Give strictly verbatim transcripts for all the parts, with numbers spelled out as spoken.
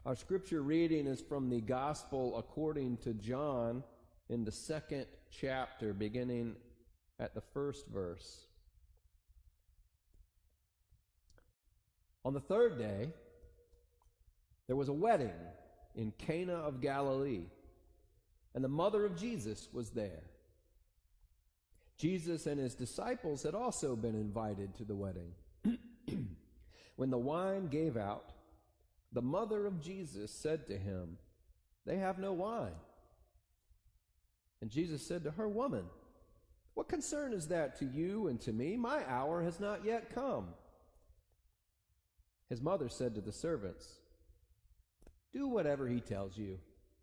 Our scripture reading is from the Gospel according to John in the second chapter, beginning at the first verse. On the third day, there was a wedding in Cana of Galilee, and the mother of Jesus was there. Jesus and his disciples had also been invited to the wedding. When the wine gave out, the mother of Jesus said to him, "They have no wine." And Jesus said to her, "Woman, what concern is that to you and to me? My hour has not yet come." His mother said to the servants, "Do whatever he tells you."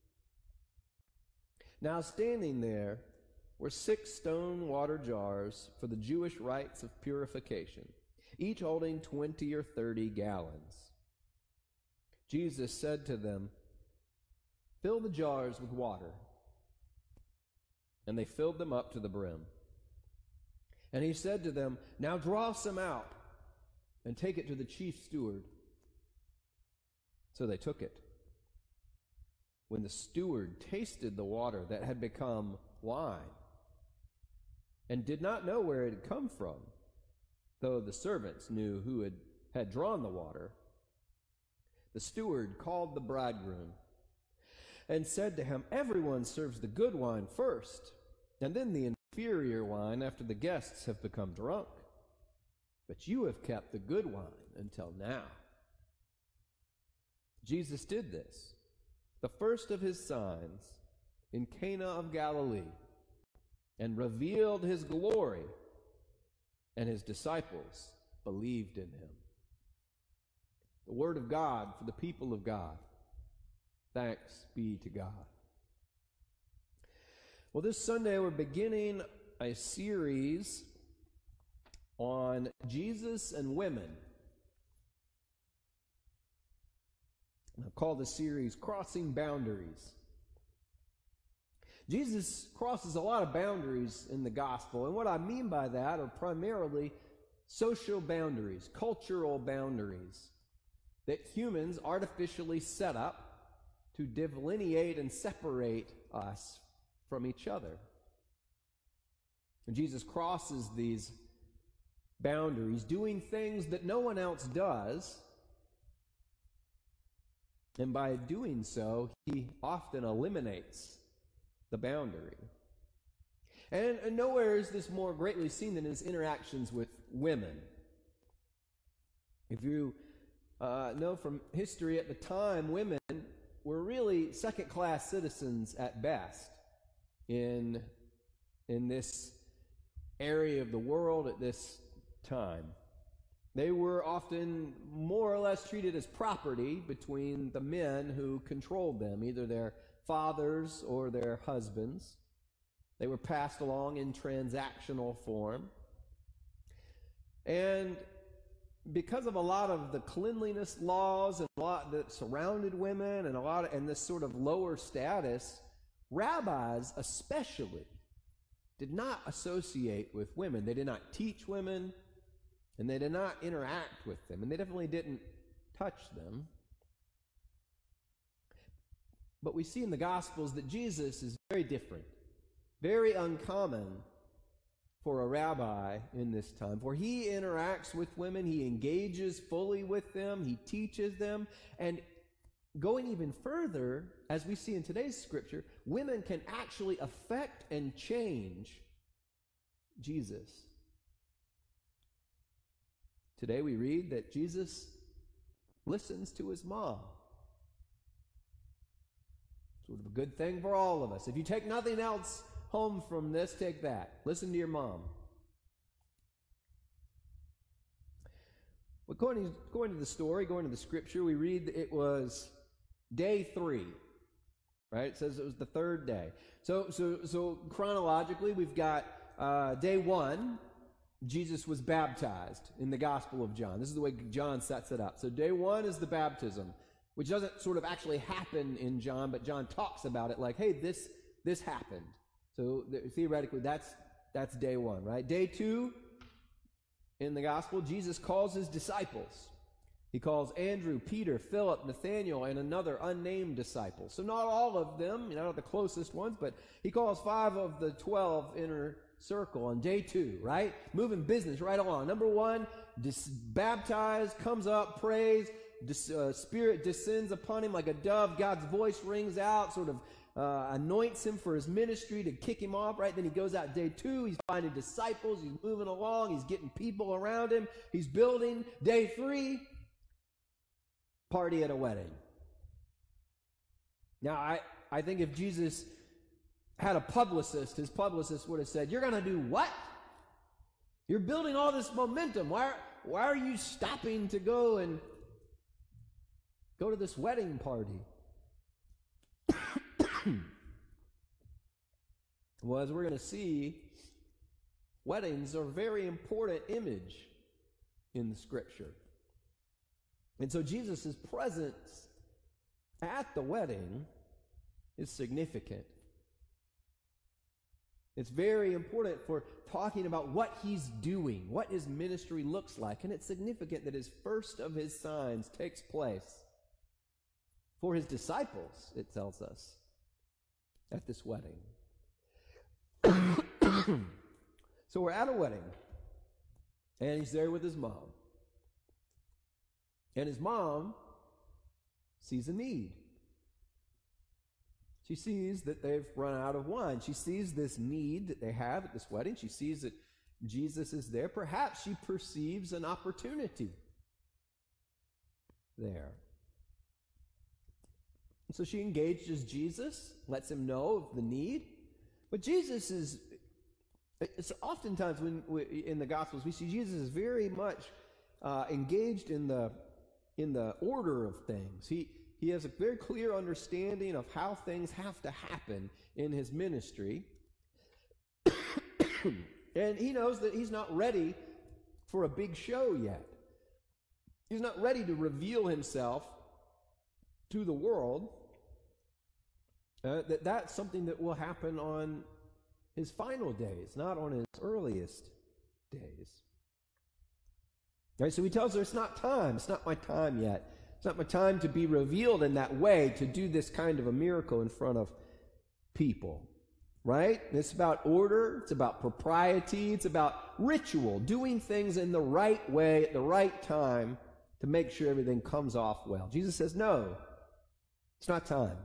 Now standing there were six stone water jars for the Jewish rites of purification, each holding twenty or thirty gallons. Jesus said to them, "Fill the jars with water." And they filled them up to the brim. And he said to them, "Now draw some out and take it to the chief steward." So they took it. When the steward tasted the water that had become wine, and did not know where it had come from, though the servants knew who had, had drawn the water, the steward called the bridegroom and said to him, "Everyone serves the good wine first, and then the inferior wine after the guests have become drunk. But you have kept the good wine until now." Jesus did this, the first of his signs, in Cana of Galilee, and revealed his glory, and his disciples believed in him. The word of God for the people of God. Thanks be to God. Well, this Sunday we're beginning a series on Jesus and women. I'll call the series Crossing Boundaries. Jesus crosses a lot of boundaries in the gospel, and what I mean by that are primarily social boundaries, cultural boundaries that humans artificially set up to delineate and separate us from each other. And Jesus crosses these boundaries, doing things that no one else does, and by doing so, he often eliminates the boundary. And, and nowhere is this more greatly seen than in his interactions with women. If you uh, know from history at the time, women were really second-class citizens at best in, in this area of the world at this time. They were often more or less treated as property between the men who controlled them, either their fathers or their husbands. They were passed along in transactional form. And because of a lot of the cleanliness laws and a lot that surrounded women and a lot of, and this sort of lower status, rabbis especially did not associate with women. They did not teach women, and they did not interact with them, and they definitely didn't touch them. But we see in the Gospels that Jesus is very different, very uncommon for a rabbi in this time, for he interacts with women, he engages fully with them, he teaches them, and going even further, as we see in today's scripture, women can actually affect and change Jesus. Today we read that Jesus listens to his mom. Sort of a good thing for all of us. If you take nothing else home from this, take that. Listen to your mom. Well, going to, going to the story, going to the scripture, we read that it was day three. Right? It says it was the third day. So, so, so chronologically, we've got uh, day one. Jesus was baptized in the Gospel of John. This is the way John sets it up. So day one is the baptism, which doesn't sort of actually happen in John, but John talks about it like, hey, this this happened. So theoretically, that's that's day one, right? Day two, in the Gospel, Jesus calls his disciples. He calls Andrew, Peter, Philip, Nathanael, and another unnamed disciple. So not all of them, you know, not the closest ones, but he calls five of the twelve inner circle on day two, right? Moving business right along. Number one, dis- baptized, comes up, prays, dis- uh, Spirit descends upon him like a dove. God's voice rings out, sort of uh, anoints him for his ministry to kick him off, right? Then he goes out day two. He's finding disciples. He's moving along. He's getting people around him. He's building. Day three, party at a wedding. Now, I, I think if Jesus had a publicist, his publicist would have said, "You're going to do what? You're building all this momentum. Why, why are you stopping to go and go to this wedding party?" Well, as we're going to see, weddings are a very important image in the Scripture. And so Jesus' presence at the wedding is significant. It's very important for talking about what he's doing, what his ministry looks like. And it's significant that his first of his signs takes place for his disciples, it tells us, at this wedding. So we're at a wedding, and he's there with his mom. And his mom sees a need. She sees that they've run out of wine. She sees this need that they have at this wedding. She sees that Jesus is there. Perhaps she perceives an opportunity there. And so she engages Jesus, lets him know of the need. But Jesus is, it's oftentimes when we, in the Gospels, we see Jesus is very much uh, engaged in the in the order of things. He He has a very clear understanding of how things have to happen in his ministry. And he knows that he's not ready for a big show yet. He's not ready to reveal himself to the world. Uh, that that's something that will happen on his final days, not on his earliest days. Right, so he tells her, it's not time. It's not my time yet. It's not my time to be revealed in that way, to do this kind of a miracle in front of people. Right? It's about order. It's about propriety. It's about ritual, doing things in the right way at the right time to make sure everything comes off well. Jesus says, no, it's not time.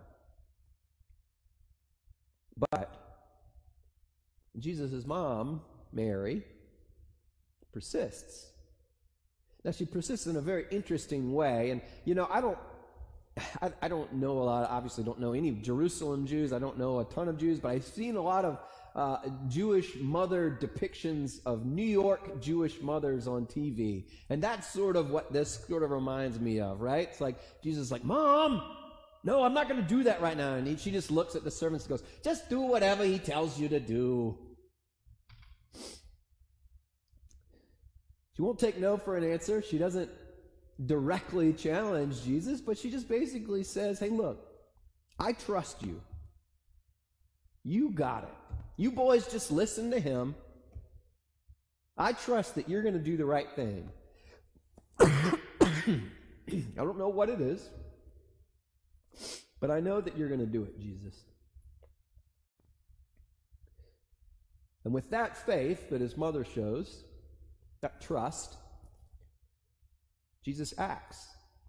But Jesus' mom, Mary, persists. Now, she persists in a very interesting way. And, you know, I don't I, I don't know a lot, obviously don't know any Jerusalem Jews. I don't know a ton of Jews, but I've seen a lot of uh, Jewish mother depictions of New York Jewish mothers on T V. And that's sort of what this sort of reminds me of, right? It's like, Jesus is like, Mom, no, I'm not going to do that right now. And he, she just looks at the servants and goes, just do whatever he tells you to do. She won't take no for an answer. She doesn't directly challenge Jesus, but she just basically says, hey, look, I trust you. You got it. You boys just listen to him. I trust that you're going to do the right thing. I don't know what it is, but I know that you're going to do it, Jesus. And with that faith that his mother shows, that trust, Jesus acts.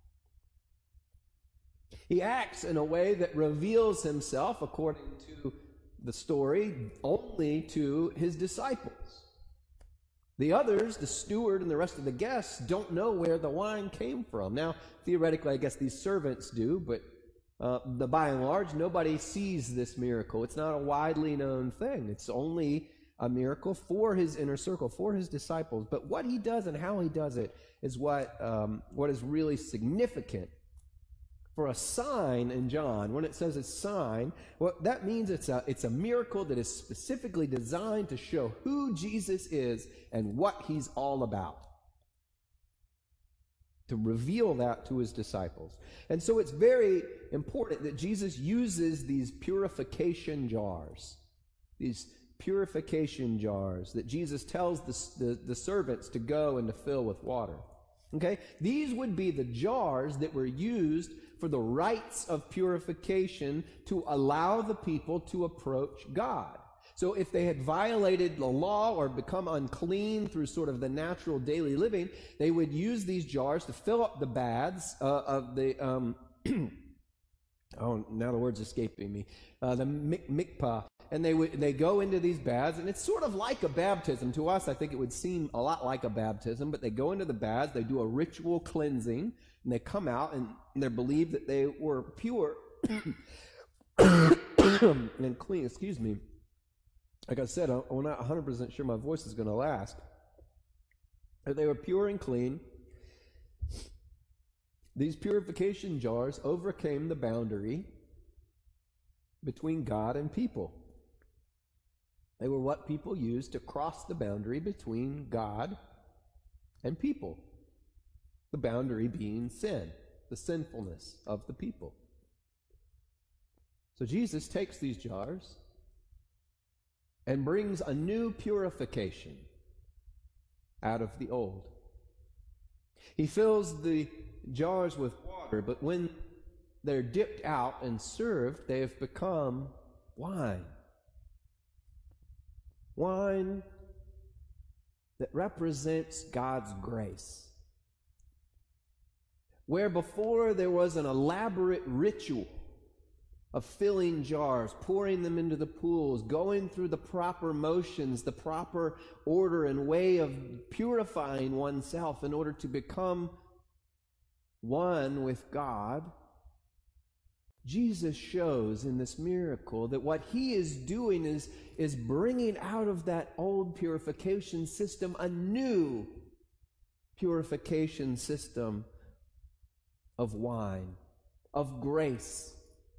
He acts in a way that reveals himself, according to the story, only to his disciples. The others, the steward and the rest of the guests, don't know where the wine came from. Now, theoretically, I guess these servants do, but uh, the, by and large, nobody sees this miracle. It's not a widely known thing. It's only a miracle for his inner circle, for his disciples. But what he does and how he does it is what um, what is really significant. For a sign in John, when it says a sign, well, that means it's a it's a miracle that is specifically designed to show who Jesus is and what he's all about. To reveal that to his disciples. And so it's very important that Jesus uses these purification jars. These purification jars that Jesus tells the, the, the servants to go and to fill with water. Okay? These would be the jars that were used for the rites of purification to allow the people to approach God. So if they had violated the law or become unclean through sort of the natural daily living, they would use these jars to fill up the baths uh, of the, um, oh, now the word's escaping me, uh, the mik- mikpah. And they would they go into these baths, and it's sort of like a baptism. To us, I think it would seem a lot like a baptism, but they go into the baths, they do a ritual cleansing, and they come out, and they're believed that they were pure and clean. Excuse me. Like I said, I'm not one hundred percent sure my voice is going to last. But they were pure and clean. These purification jars overcame the boundary between God and people. They were what people used to cross the boundary between God and people. The boundary being sin, the sinfulness of the people. So Jesus takes these jars and brings a new purification out of the old. He fills the jars with water, but when they're dipped out and served, they have become wine. Wine that represents God's grace. Where before there was an elaborate ritual of filling jars, pouring them into the pools, going through the proper motions, the proper order and way of purifying oneself in order to become one with God, Jesus shows in this miracle that what he is doing is, is bringing out of that old purification system a new purification system of wine, of grace.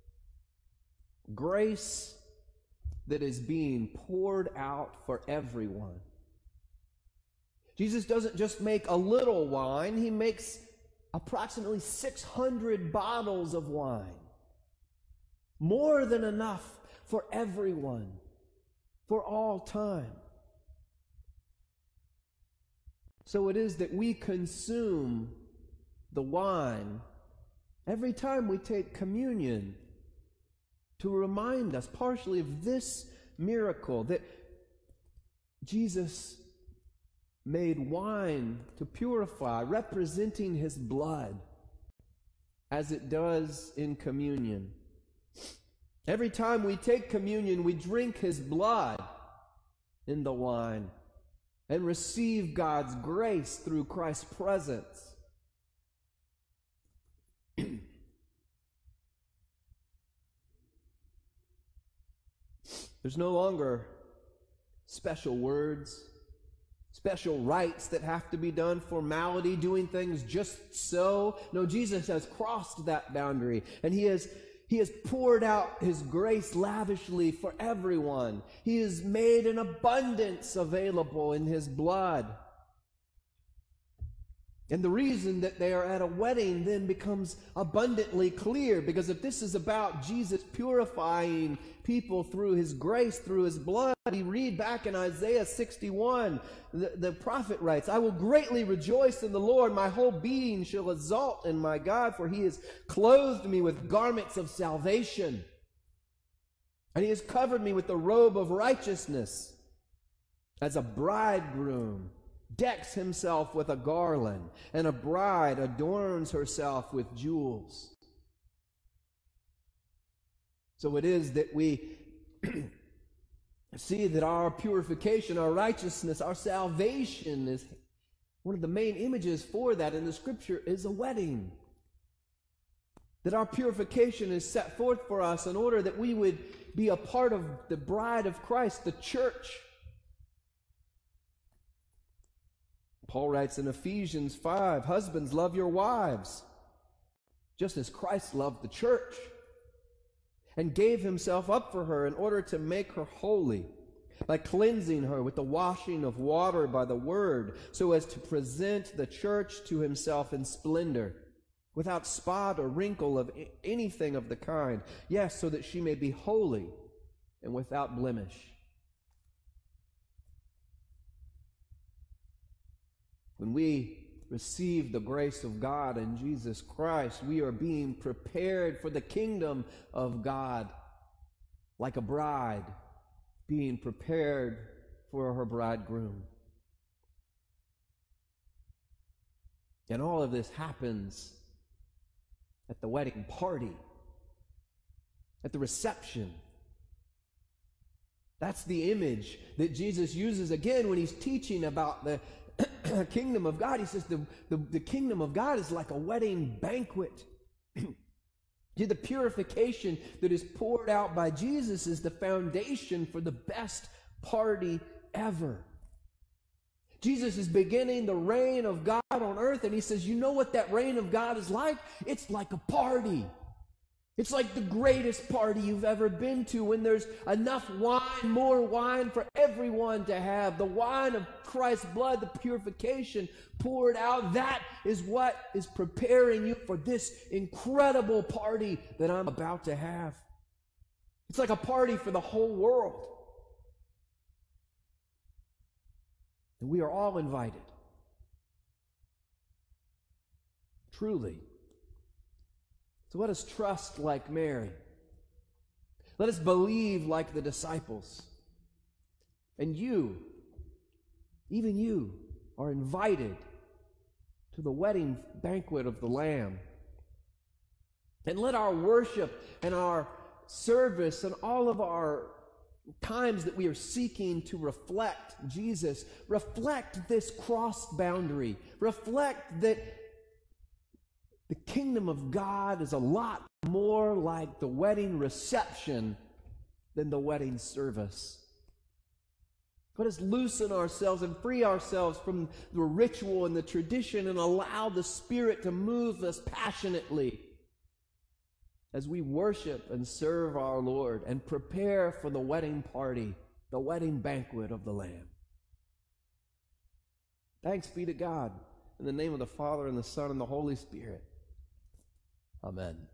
Grace that is being poured out for everyone. Jesus doesn't just make a little wine, he makes approximately six hundred bottles of wine. More than enough for everyone, for all time. So it is that we consume the wine every time we take communion to remind us partially of this miracle that Jesus made wine to purify, representing his blood, as it does in communion. Every time we take communion, we drink his blood in the wine and receive God's grace through Christ's presence. There's no longer special words, special rites that have to be done, formality, doing things just so. No, Jesus has crossed that boundary, and he has He has poured out his grace lavishly for everyone. He has made an abundance available in his blood. And the reason that they are at a wedding then becomes abundantly clear, because if this is about Jesus purifying people through his grace, through his blood, we read back in Isaiah sixty-one, the, the prophet writes, I will greatly rejoice in the Lord, my whole being shall exult in my God, for he has clothed me with garments of salvation, and he has covered me with the robe of righteousness, as a bridegroom decks himself with a garland, and a bride adorns herself with jewels. So it is that we see that our purification, our righteousness, our salvation is one of the main images for that in the scripture is a wedding. That our purification is set forth for us in order that we would be a part of the bride of Christ, the church. Paul writes in Ephesians five, husbands, love your wives, just as Christ loved the church and gave himself up for her in order to make her holy, by cleansing her with the washing of water by the word, so as to present the church to himself in splendor, without spot or wrinkle of anything of the kind. Yes, so that she may be holy and without blemish. When we receive the grace of God in Jesus Christ, we are being prepared for the kingdom of God, like a bride being prepared for her bridegroom. And all of this happens at the wedding party, at the reception. That's the image that Jesus uses again when he's teaching about the kingdom of God. He says the, the, the kingdom of God is like a wedding banquet. The purification that is poured out by Jesus is the foundation for the best party ever. Jesus is beginning the reign of God on earth, and he says, you know what that reign of God is like? It's like a party. It's like the greatest party you've ever been to, when there's enough wine, more wine for everyone to have. The wine of Christ's blood, the purification poured out. That is what is preparing you for this incredible party that I'm about to have. It's like a party for the whole world. And we are all invited. Truly. So let us trust like Mary. Let us believe like the disciples. And you, even you, are invited to the wedding banquet of the Lamb. And let our worship and our service and all of our times that we are seeking to reflect Jesus, reflect this cross boundary, reflect that the kingdom of God is a lot more like the wedding reception than the wedding service. Let us loosen ourselves and free ourselves from the ritual and the tradition and allow the Spirit to move us passionately as we worship and serve our Lord and prepare for the wedding party, the wedding banquet of the Lamb. Thanks be to God. In the name of the Father, and the Son, and the Holy Spirit. Amen.